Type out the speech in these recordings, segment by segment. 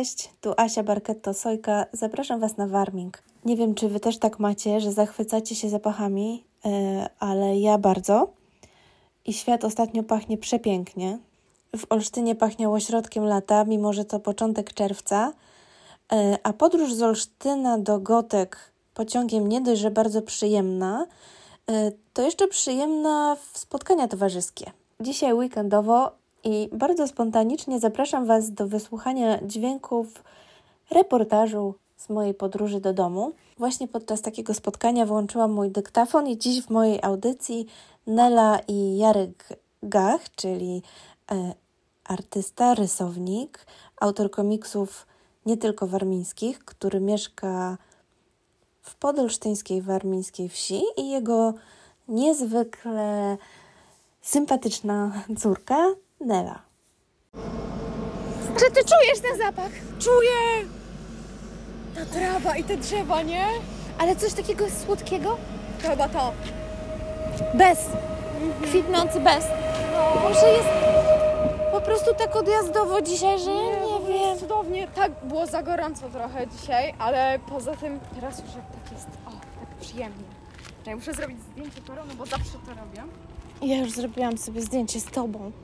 Cześć, tu Asia Barketto-Sojka. Zapraszam Was na Warming. Nie wiem, czy Wy też tak macie, że zachwycacie się zapachami, ale ja bardzo. I świat ostatnio pachnie przepięknie. W Olsztynie pachniało środkiem lata, mimo że to początek czerwca. A podróż z Olsztyna do Gotek pociągiem nie dość, że bardzo przyjemna, to jeszcze przyjemna w spotkania towarzyskie. Dzisiaj weekendowo i bardzo spontanicznie zapraszam Was do wysłuchania dźwięków reportażu z mojej podróży do domu. Właśnie podczas takiego spotkania włączyłam mój dyktafon i dziś w mojej audycji Nela i Jarek Gach, czyli artysta, rysownik, autor komiksów nie tylko warmińskich, który mieszka w podolsztyńskiej warmińskiej wsi, i jego niezwykle sympatyczna córka Nela. Czy ty czujesz ten zapach? Czuję! Ta trawa i te drzewa, nie? Ale coś takiego słodkiego? To chyba to. Bez. Kwitnący bez. No. Może jest po prostu tak odjazdowo dzisiaj, że ja nie wiem. Cudownie. Tak, było za gorąco trochę dzisiaj, ale poza tym teraz już tak jest, tak przyjemnie. Ja muszę zrobić zdjęcie toru, no bo zawsze to robię. Ja już zrobiłam sobie zdjęcie z tobą.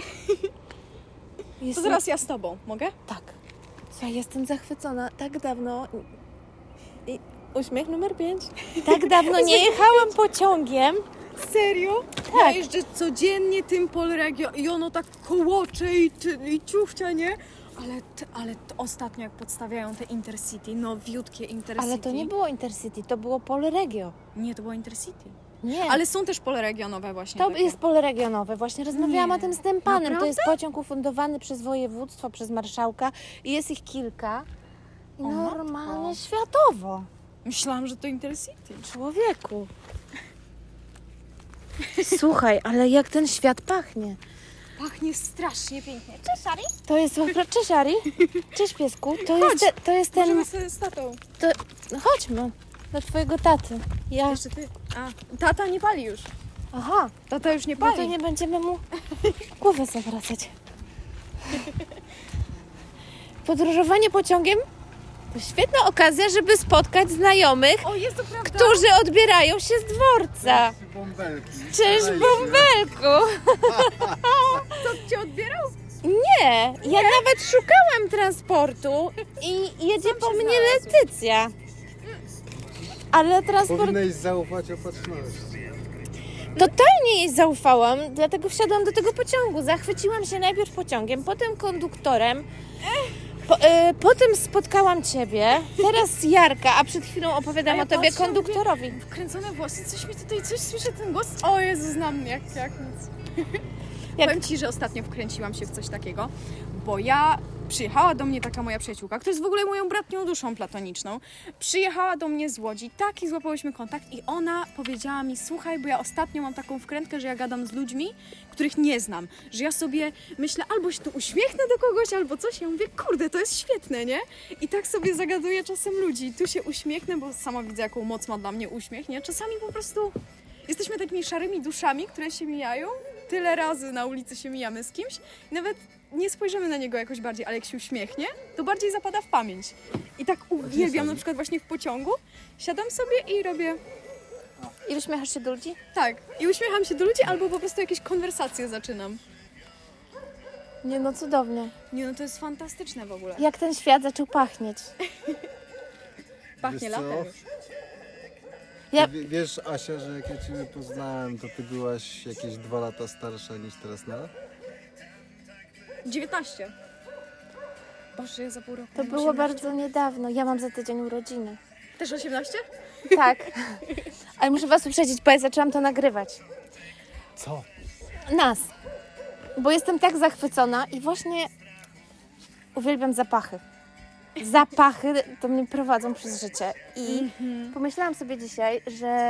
To teraz ja z tobą, mogę? Tak. Słuchaj, jestem zachwycona. Tak dawno... I uśmiech numer 5. Tak dawno nie jechałam pociągiem. Serio? Tak. Ja jeżdżę codziennie tym Polregio i ono tak kołocze i ciuchcia, nie? Ale ostatnio jak podstawiają te Intercity, nowiutkie Intercity. Ale to nie było Intercity, to było Polregio. Nie, to było Intercity. Nie. Ale są też Polregionowe właśnie. To takie. jest Polregionowe. Właśnie rozmawiałam o tym z tym panem. Naprawdę? To jest pociąg ufundowany przez województwo, przez marszałka i jest ich kilka. I normalnie światowo. Myślałam, że to Intercity. Człowieku. Słuchaj, ale jak ten świat pachnie. Pachnie strasznie pięknie. Cześć, Ari. To jest... Cześć, Ari. Cześć, piesku. To jest ten... Możemy sobie z tatą. No chodźmy. Do twojego taty. Ja... Jeszcze ty. Tata nie pali już. Aha. Tata już nie No pali. to nie będziemy mu głowę zawracać. Podróżowanie pociągiem to świetna okazja, żeby spotkać znajomych, O, jest to prawda. którzy odbierają się z dworca. Cześć, bąbelki. Cześć, bąbelku. Co cię odbierał? Nie, ja nawet szukałam transportu i jedzie po mnie Letycja. Ale transport... Powinnaś zaufać opatrzności. Totalnie jej zaufałam, dlatego wsiadłam do tego pociągu. Zachwyciłam się najpierw pociągiem, potem konduktorem, potem spotkałam Ciebie, teraz Jarka, a przed chwilą opowiadam o Tobie patrzę, konduktorowi. Wkręcone włosy, coś słyszę ten głos. O Jezu, znam mnie jak nic. Powiem Ci, że ostatnio wkręciłam się w coś takiego, bo przyjechała do mnie taka moja przyjaciółka, która jest w ogóle moją bratnią duszą platoniczną. Przyjechała do mnie z Łodzi, tak, i złapałyśmy kontakt i ona powiedziała mi: słuchaj, bo ja ostatnio mam taką wkrętkę, że ja gadam z ludźmi, których nie znam, że ja sobie myślę, albo się tu uśmiechnę do kogoś, albo coś. Ja mówię, kurde, to jest świetne, nie? I tak sobie zagaduję czasem ludzi. Tu się uśmiechnę, bo sama widzę, jaką moc ma dla mnie uśmiech, nie? Czasami po prostu jesteśmy takimi szarymi duszami, które się mijają. Tyle razy na ulicy się mijamy z kimś i nawet nie spojrzymy na niego jakoś bardziej, ale jak się uśmiechnie, to bardziej zapada w pamięć. I tak uwielbiam na przykład właśnie w pociągu. Siadam sobie i robię I uśmiechasz się do ludzi? tak. I uśmiecham się do ludzi albo po prostu jakieś konwersacje zaczynam. Nie, no cudownie. Nie, no to jest fantastyczne w ogóle. Jak ten świat zaczął pachnieć. Pachnie Wiesz co? latem już. Ja- Wiesz, Asia, że jak ja Ciebie poznałem, to Ty byłaś jakieś 2 lata starsza niż teraz Nela? 19. Boże, ja za pół roku. To mam było 18. bardzo niedawno. Ja mam za tydzień urodziny. Też 18? Tak. Ale muszę Was uprzedzić, bo ja zaczęłam to nagrywać. Co? Nas. Bo jestem tak zachwycona i właśnie uwielbiam zapachy. Zapachy to mnie prowadzą przez życie. I pomyślałam sobie dzisiaj,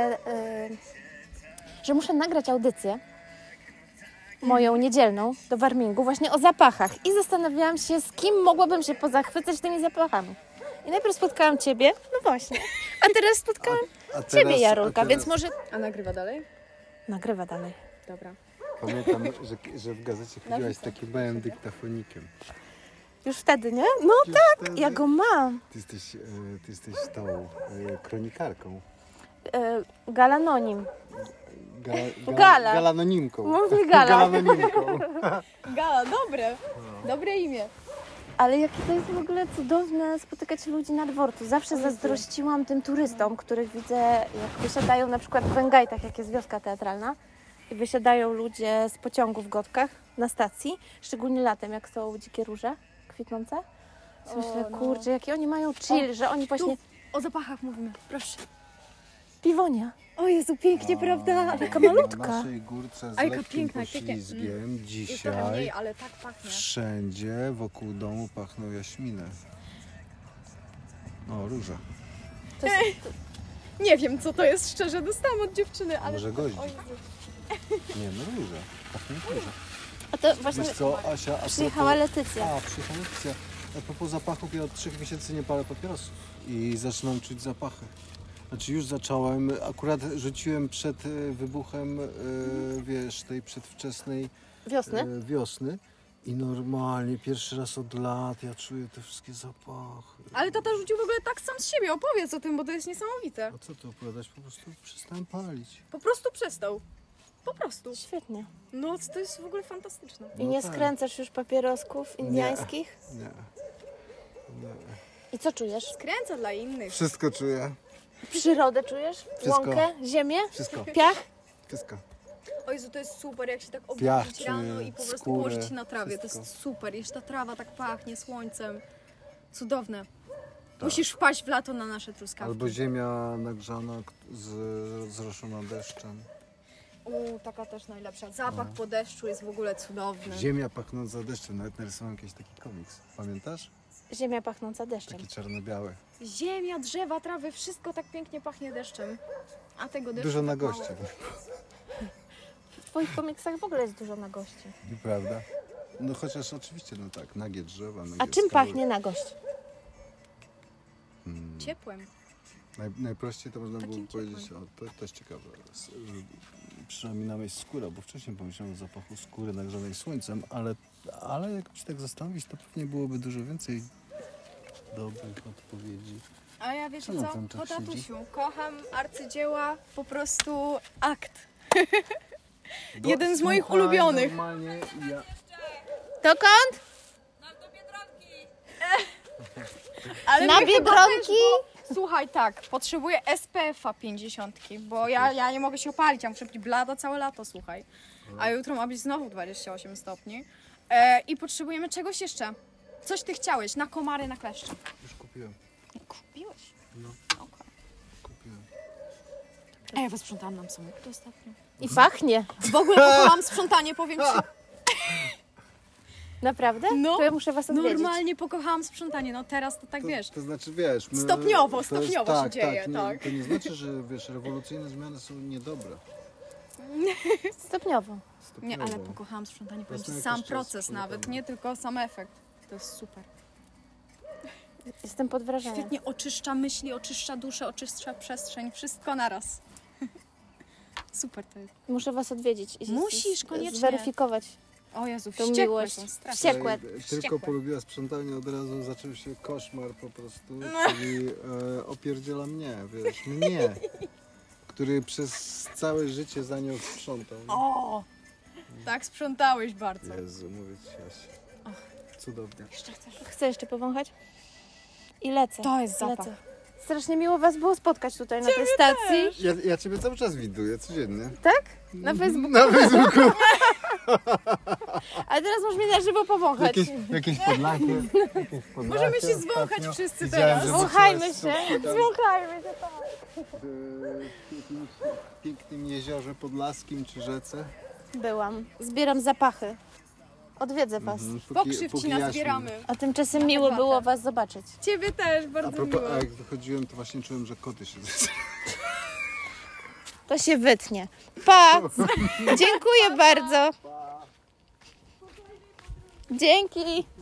że muszę nagrać audycję moją niedzielną do Warmingu właśnie o zapachach. I zastanawiałam się, z kim mogłabym się pozachwycać tymi zapachami. I najpierw spotkałam Ciebie, no właśnie. A teraz spotkałam Ciebie, Jarulka, więc może... A nagrywa dalej? Nagrywa dalej. Dobra. Pamiętam, że w gazecie chodziłaś z takim małym dyktafonikiem. Już wtedy, nie? No Już tak, wtedy? ja go mam. Ty jesteś tą kronikarką. Galanonim. Gala. Galanonimką. Mów mi Gala. Galanonimką. Gala, dobre. Dobre imię. Ale jakie to jest w ogóle cudowne spotykać ludzi na dworcu. Zawsze zazdrościłam tym turystom, których widzę, jak wysiadają na przykład w Węgajtach, jak jest wioska teatralna, i wysiadają ludzie z pociągu w Gotkach na stacji, szczególnie latem, jak są dzikie róże kwitnące. I myślę, kurczę, jaki oni mają chill, że oni właśnie... O zapachach mówimy, proszę. Piwonia. O Jezu, pięknie, prawda? Taka malutka. Na naszej górce z A jaka lekkim piękna, pięknie. poślizgiem Jest trochę mniej, dzisiaj ale tak pachnie. wszędzie wokół domu pachną jaśminy. O, róża. To jest, Nie wiem, co to jest, szczerze, dostałam od dziewczyny, ale... Może goździ. O Jezu. Nie, no róża. Pachnie jak róża. a to właśnie Wiesz co, Asia, przyjechała Letycja. przyjechała Letycja. A propos zapachów, ja od 3 miesięcy nie palę papierosów i zaczynam czuć zapachy. Znaczy już zacząłem, akurat rzuciłem przed wybuchem, wiesz, tej przedwczesnej wiosny i normalnie pierwszy raz od lat ja czuję te wszystkie zapachy. Ale tata rzucił w ogóle tak sam z siebie, opowiedz o tym, bo to jest niesamowite. A co tu opowiadać? Po prostu przestałem palić. Po prostu przestał. Po prostu. Świetnie. No, to jest w ogóle fantastyczne. I No nie tak. skręcasz już papierosków indiańskich? Nie. I co czujesz? Skręca dla innych. Wszystko czuję. Przyrodę czujesz? Wszystko. Łąkę? Ziemię? Wszystko. Piach? Wszystko. O Jezu, to jest super, jak się tak Piach obudzić rano czuję, i po prostu skórę, położyć się na trawie. To wszystko. jest super. Jeszcze ta trawa tak pachnie słońcem. Cudowne. Musisz wpaść w lato na nasze truskawki. Albo ziemia nagrzana, zroszona deszczem. Taka też najlepsza. Zapach po deszczu jest w ogóle cudowny. Ziemia pachnąca deszczem. Nawet narysowałem jakiś taki komiks. Pamiętasz? Ziemia pachnąca deszczem. Taki czarno-biały. Ziemia, drzewa, trawy, wszystko tak pięknie pachnie deszczem. A tego deszczu Dużo tak na mało. gości. W twoich komiksach w ogóle jest dużo na gości. Nieprawda? No chociaż oczywiście, no tak, nagie drzewa, nagie A czym skały. pachnie na gość? Ciepłem. Najprościej to można Takim było powiedzieć, to jest ciekawe, przyszła mi na myśl skóra, bo wcześniej pomyślałem o zapachu skóry nagrzanej słońcem, ale jak się tak zastanowić, to pewnie byłoby dużo więcej dobrych odpowiedzi. A ja wiecie Co na co? tym tak Po siedzi? tatusiu. Kocham arcydzieła, po prostu akt. Jeden z moich Słuchaj, ulubionych. Normalnie ja... Dokąd? Ale Na my chyba Biedronki? też, bo, słuchaj, tak, potrzebuję SPF-a 50, bo ja nie mogę się opalić, ja muszę być blada całe lato, słuchaj. A jutro ma być znowu 28 stopni. I potrzebujemy czegoś jeszcze. Coś ty chciałeś, na komary, na kleszcze. Już kupiłem. Kupiłeś? No. Okay. Kupiłem. A ja wysprzątałam nam samochód ostatnio. I pachnie. W ogóle pokochałam sprzątanie, powiem ci. Naprawdę? No, To ja muszę was odwiedzić. Normalnie pokochałam sprzątanie, no teraz to tak wiesz. To znaczy, wiesz... Stopniowo to jest- się dzieje, nie, tak. To nie znaczy, że wiesz, rewolucyjne zmiany są niedobre. Stopniowo. Nie, ale Stopniowo. pokochałam sprzątanie, powiem ci, Jasne, sam jakiś czas proces sprzątamy. nawet, nie tylko sam efekt. To jest super. Jestem pod wrażeniem. Świetnie oczyszcza myśli, oczyszcza duszę, oczyszcza przestrzeń, wszystko naraz. Super to jest. Muszę was odwiedzić. I Musisz, koniecznie. zweryfikować O Jezu, tą wściekłe miłość. są strasznie. Wściekłe. Tylko Wściekłe. polubiła sprzątanie, od razu zaczął się koszmar po prostu, czyli opierdziela mnie, wiesz, mnie, który przez całe życie za nią sprzątał. O! Tak sprzątałeś bardzo. Jezu, mówię ci, Jasia. Cudownie. Chcę jeszcze powąchać? I lecę. To jest zapach. Lecę. Strasznie miło was było spotkać tutaj na tej stacji. Ja ciebie cały czas widuję, codziennie. Tak? Na Facebooku. Na Facebooku. Ale teraz możesz mnie na żywo powąchać. Jakieś podlaki. Możemy się zwąchać wszyscy Widziałem, teraz. że Zwąchajmy wróciłaś się. z tam, Zwąchajmy się. Tak. w jakimś pięknym jeziorze podlaskim czy rzece. Byłam. Zbieram zapachy. Odwiedzę was. Pokrzyw ci jaśmin. nazbieramy. A tymczasem miło było was zobaczyć. Ciebie też, A bardzo propos, miło. a jak wychodziłem, to właśnie czułem, że koty się To się wytnie. Pa! Dziękuję bardzo. Dzięki.